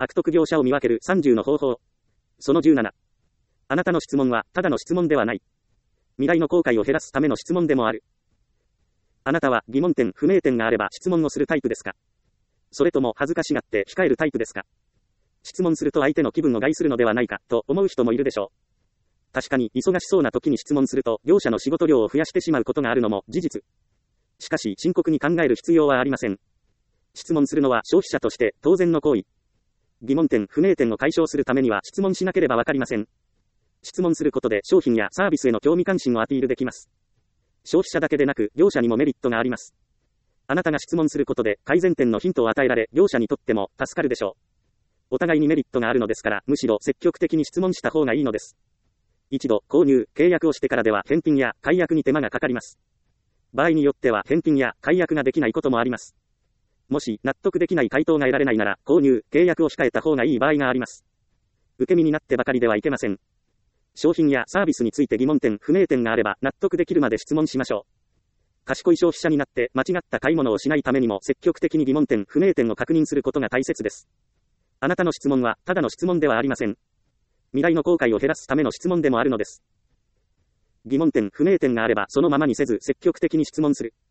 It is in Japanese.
悪徳業者を見分ける30の方法。その17。あなたの質問はただの質問ではない。未来の後悔を減らすための質問でもある。あなたは疑問点、不明点があれば質問をするタイプですか？それとも恥ずかしがって控えるタイプですか？質問すると相手の気分を害するのではないかと思う人もいるでしょう。確かに忙しそうな時に質問すると業者の仕事量を増やしてしまうことがあるのも事実。しかし深刻に考える必要はありません。質問するのは消費者として当然の行為。疑問点、不明点を解消するためには質問しなければわかりません。質問することで商品やサービスへの興味関心をアピールできます。消費者だけでなく業者にもメリットがあります。あなたが質問することで改善点のヒントを与えられ、業者にとっても助かるでしょう。お互いにメリットがあるのですから、むしろ積極的に質問した方がいいのです。一度購入、契約をしてからでは返品や解約に手間がかかります。場合によっては返品や解約ができないこともあります。もし納得できない回答が得られないなら、購入、契約を控えた方がいい場合があります。受け身になってばかりではいけません。商品やサービスについて疑問点、不明点があれば納得できるまで質問しましょう。賢い消費者になって間違った買い物をしないためにも積極的に疑問点、不明点を確認することが大切です。あなたの質問はただの質問ではありません。未来の後悔を減らすための質問でもあるのです。疑問点、不明点があればそのままにせず積極的に質問する。